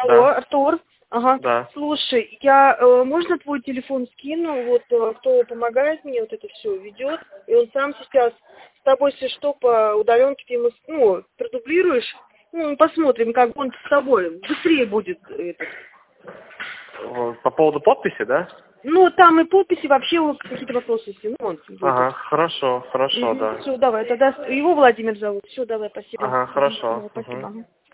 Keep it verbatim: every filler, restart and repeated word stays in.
Алло, Да. Артур. Ага. Да. Слушай, я э, можно твой телефон скину? Вот э, кто помогает мне, вот это все ведет. И он сам сейчас с тобой, если что, по удаленке ты ему ну, продублируешь. Ну, посмотрим, как он с тобой. Быстрее будет этот. Вот, по поводу подписи, да? Ну, там и подписи, вообще вот какие-то вопросы, если, ну, он будет. Ага, хорошо, хорошо, Угу. да. Все, давай, тогда его Владимир зовут. Все, давай, спасибо. Ага, Угу. хорошо. Давай, Угу. спасибо. Ага.